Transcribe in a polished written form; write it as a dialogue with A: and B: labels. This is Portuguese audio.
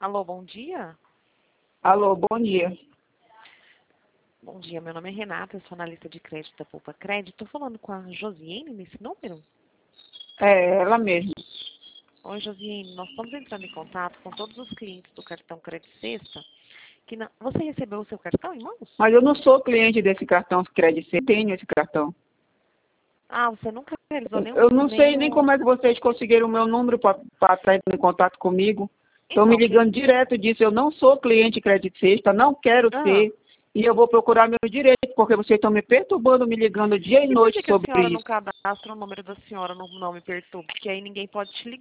A: Alô, bom dia?
B: Alô, bom dia.
A: Bom dia, meu nome é Renata, eu sou analista de crédito da Poupa Crédito. Estou falando com a Josiane nesse número?
B: É ela mesma.
A: Oi, Josiane, nós estamos entrando em contato com todos os clientes do cartão Crédito Sexta. Você recebeu o seu cartão em mãos?
B: Mas eu não sou cliente desse cartão Crédito, eu tenho esse cartão.
A: Ah, você nunca realizou
B: Eu não sei nem como é que vocês conseguiram o meu número para estar em contato comigo. Estão me ligando direto disso. Eu não sou cliente Crédito Sexta, não quero ser. E eu vou procurar meu direito, porque vocês estão me perturbando, me ligando dia e noite sobre
A: Por que a senhora não
B: isso.
A: cadastra o número da senhora no Não Me Perturbe? Porque aí ninguém pode te ligar.